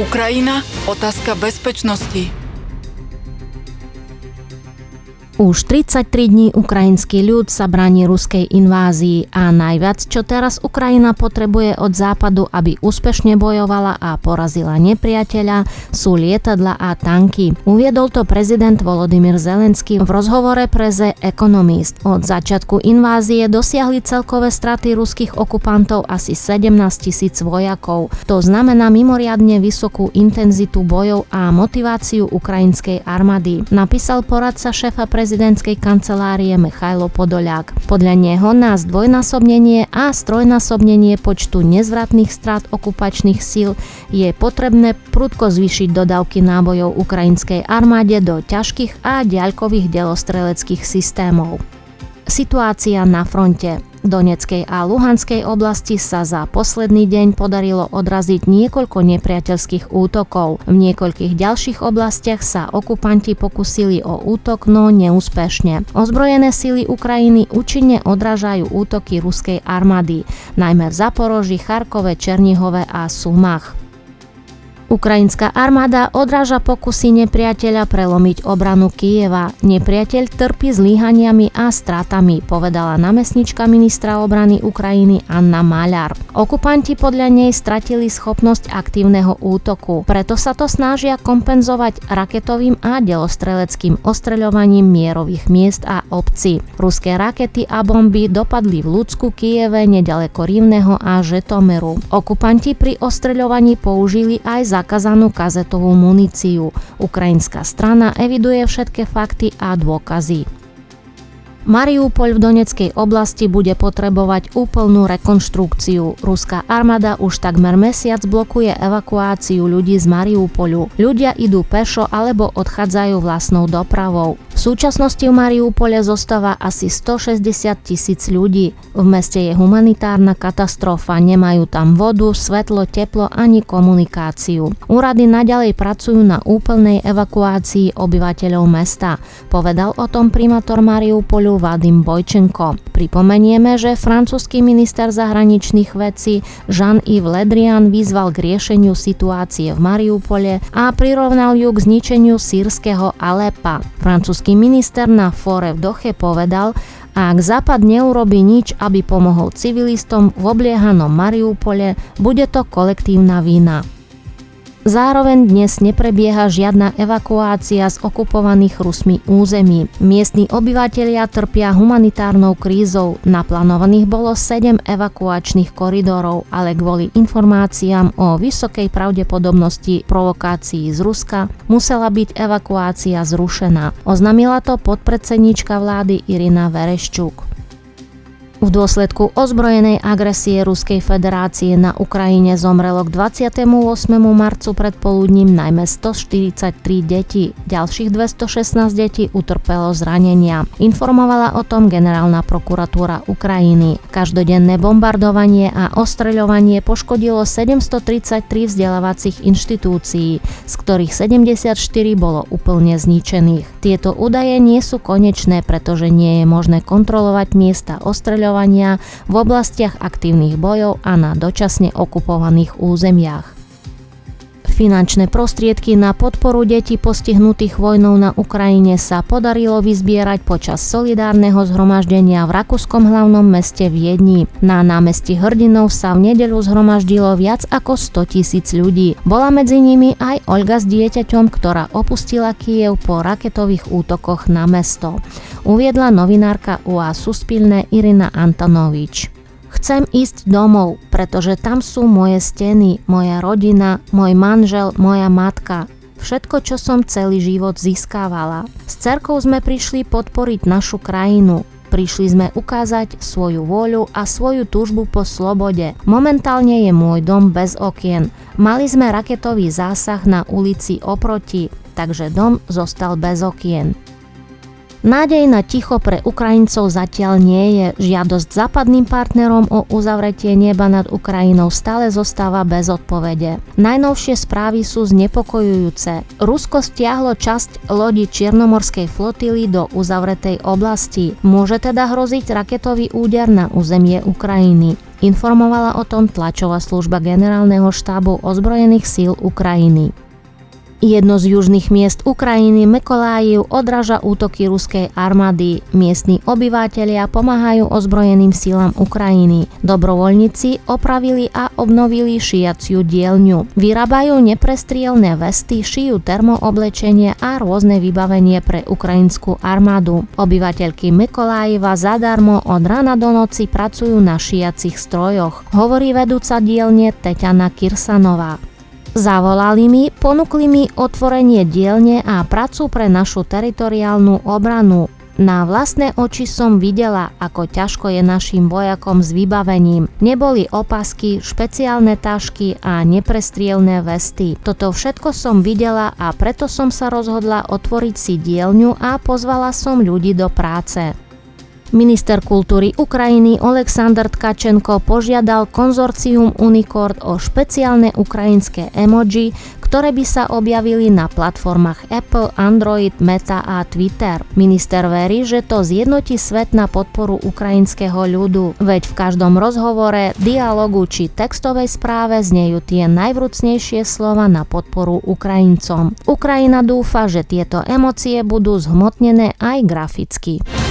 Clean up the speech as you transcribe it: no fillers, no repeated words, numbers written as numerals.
Ukrajina, otázka bezpečnosti. Už 33 dní ukrajinský ľud sa bráni ruskej invázii a najviac, čo teraz Ukrajina potrebuje od západu, aby úspešne bojovala a porazila nepriateľa, sú lietadla a tanky. Uviedol to prezident Volodymyr Zelenský v rozhovore pre The Economist. Od začiatku invázie dosiahli celkové straty ruských okupantov asi 17 000 vojakov. To znamená mimoriadne vysokú intenzitu bojov a motiváciu ukrajinskej armády, napísal poradca šéfa prezidentskej kancelárie Michailo Podoliak. Podľa neho na zdvojnásobnenie a strojnásobnenie počtu nezvratných strát okupačných síl je potrebné prudko zvýšiť dodávky nábojov ukrajinskej armáde do ťažkých a diaľkových delostreleckých systémov. Situácia na fronte. V Donetskej a Luhanskej oblasti sa za posledný deň podarilo odraziť niekoľko nepriateľských útokov. V niekoľkých ďalších oblastiach sa okupanti pokusili o útok, no neúspešne. Ozbrojené sily Ukrajiny účinne odrážajú útoky ruskej armády, najmä v Zaporoží, Charkove, Černihove a Sumach. Ukrajinská armáda odráža pokusy nepriateľa prelomiť obranu Kyjeva. Nepriateľ trpí zlyhaniami a stratami, povedala námestníčka ministra obrany Ukrajiny Anna Maľar. Okupanti podľa nej stratili schopnosť aktívneho útoku, preto sa to snažia kompenzovať raketovým a delostreleckým ostreľovaním mierových miest a obcí. Ruské rakety a bomby dopadli v Ľudsku, Kyjeve, nedaleko Rivneho a Žitomeru. Okupanti pri ostreľovaní použili aj zakázanú kazetovú muníciu. Ukrajinská strana eviduje všetky fakty a dôkazy. Mariupol v Donetskej oblasti bude potrebovať úplnú rekonštrukciu. Ruská armáda už takmer mesiac blokuje evakuáciu ľudí z Mariupolu. Ľudia idú pešo alebo odchádzajú vlastnou dopravou. V súčasnosti v Mariupole zostáva asi 160 000 ľudí. V meste je humanitárna katastrofa, nemajú tam vodu, svetlo, teplo ani komunikáciu. Úrady naďalej pracujú na úplnej evakuácii obyvateľov mesta. Povedal o tom primátor Mariupolu Vadim Bojčenko. Pripomenieme, že francúzsky minister zahraničných vecí Jean-Yves Le Drian vyzval k riešeniu situácie v Mariupole a prirovnal ju k zničeniu sýrskeho Alepa. Francúzsky minister na fóre v Dohe povedal, ak Západ neurobí nič, aby pomohol civilistom v obliehanom Mariupole, bude to kolektívna vina. Zároveň dnes neprebieha žiadna evakuácia z okupovaných Rusmi území. Miestni obyvatelia trpia humanitárnou krízou. Naplánovaných bolo 7 evakuačných koridorov, ale kvôli informáciám o vysokej pravdepodobnosti provokácií z Ruska musela byť evakuácia zrušená. Oznámila to podpredsedníčka vlády Irina Vereščuk. V dôsledku ozbrojenej agresie Ruskej federácie na Ukrajine zomrelo k 28. marcu predpoludním najmä 143 detí. Ďalších 216 detí utrpelo zranenia. Informovala o tom generálna prokuratúra Ukrajiny. Každodenné bombardovanie a ostreľovanie poškodilo 733 vzdelávacích inštitúcií, z ktorých 74 bolo úplne zničených. Tieto údaje nie sú konečné, pretože nie je možné kontrolovať miesta ostreľovania v oblastiach aktívnych bojov a na dočasne okupovaných územiach. Finančné prostriedky na podporu detí postihnutých vojnou na Ukrajine sa podarilo vyzbierať počas solidárneho zhromaždenia v rakúskom hlavnom meste Viedni. Na námestí Hrdinov sa v nedeľu zhromaždilo viac ako 100 000 ľudí. Bola medzi nimi aj Olga s dieťaťom, ktorá opustila Kyjev po raketových útokoch na mesto. Uviedla novinárka UA Suspilné Irina Antonovič. Chcem ísť domov, pretože tam sú moje steny, moja rodina, môj manžel, moja matka. Všetko, čo som celý život získavala. S dcerkou sme prišli podporiť našu krajinu. Prišli sme ukázať svoju vôľu a svoju túžbu po slobode. Momentálne je môj dom bez okien. Mali sme raketový zásah na ulici oproti, takže dom zostal bez okien. Nádej na ticho pre Ukrajincov zatiaľ nie je. Žiadosť západným partnerom o uzavretie neba nad Ukrajinou stále zostáva bez odpovede. Najnovšie správy sú znepokojujúce. Rusko stiahlo časť lodi Čiernomorskej flotily do uzavretej oblasti. Môže teda hroziť raketový úder na územie Ukrajiny. Informovala o tom tlačová služba generálneho štábu ozbrojených síl Ukrajiny. Jedno z južných miest Ukrajiny, Mykolaiv, odráža útoky ruskej armády. Miestni obyvatelia pomáhajú ozbrojeným silám Ukrajiny. Dobrovoľníci opravili a obnovili šiaciu dielňu. Vyrábajú neprestrielne vesty, šijú termooblečenie a rôzne vybavenie pre ukrajinskú armádu. Obyvateľky Mykolaiva zadarmo od rána do noci pracujú na šiacich strojoch, hovorí vedúca dielne Teťana Kirsanová. Zavolali mi, ponúkli mi otvorenie dielne a prácu pre našu teritoriálnu obranu. Na vlastné oči som videla, ako ťažko je našim vojakom s vybavením. Neboli opasky, špeciálne tašky a neprestrielne vesty. Toto všetko som videla a preto som sa rozhodla otvoriť si dielňu a pozvala som ľudí do práce. Minister kultúry Ukrajiny Oleksandr Tkačenko požiadal konzorcium Unicord o špeciálne ukrajinské emoji, ktoré by sa objavili na platformách Apple, Android, Meta a Twitter. Minister verí, že to zjednotí svet na podporu ukrajinského ľudu, veď v každom rozhovore, dialogu či textovej správe znejú tie najvrúcnejšie slova na podporu Ukrajincom. Ukrajina dúfa, že tieto emócie budú zhmotnené aj graficky.